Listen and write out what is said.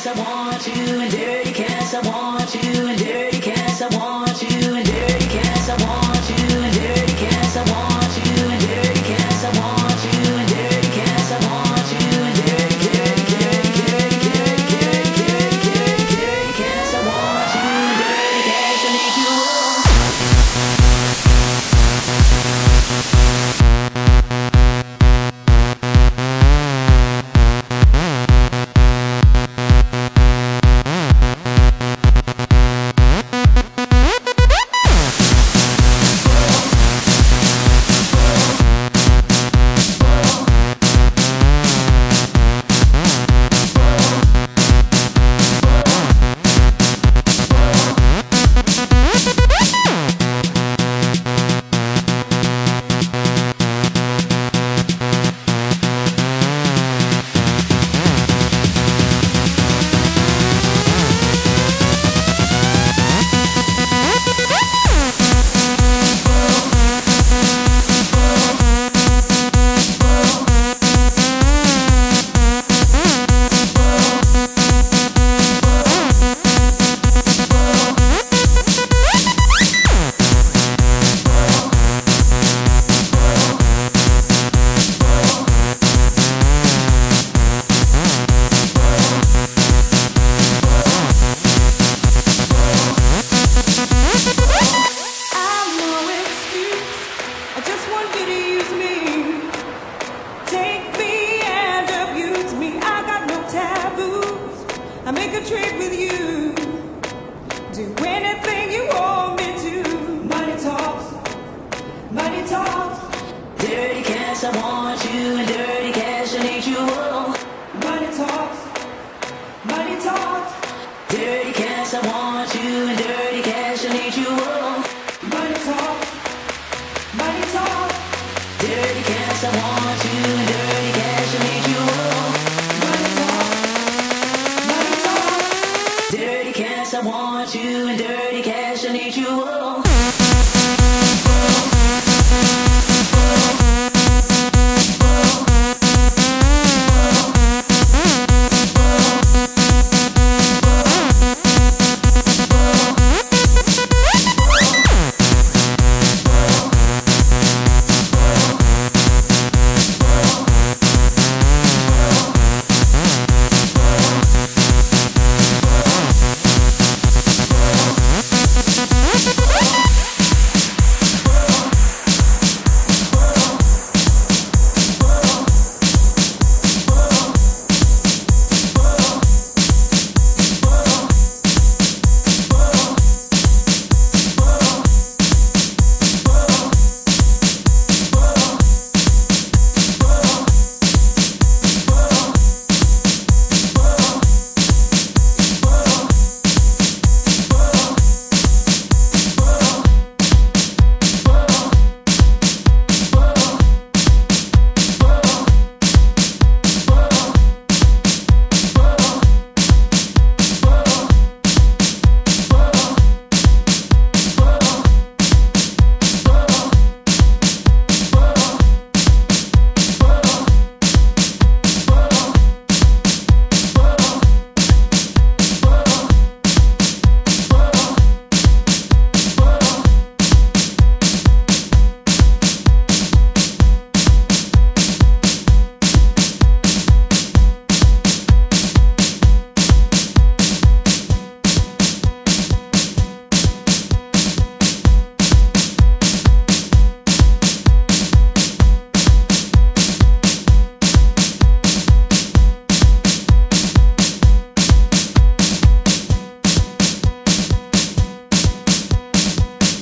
cash, I want you, and dirty cash, I want you, and dirty cash, I want you, and dirty cash, I want you, and dirty cash, I want you, and dirty cash, I want you, and dirty cash, I want you, and dirty, dirty, dirty, dirty, dirty, dirty, dirty, dirty, dirty cash, I want you, and dirty cash, I need you. I make a trade with you. Do anything you want me to. Money talks, money talks. Dirty cash, I want you, and dirty cash, I need you. Oh. Money talks, money talks. Dirty cash, I want you, and dirty cash, I need you. Oh. Money talks, money talks. Dirty cash, I want you, and dirty cash, I need you. Oh. Dirty cash, I want you, and dirty cash, I need you. Oh.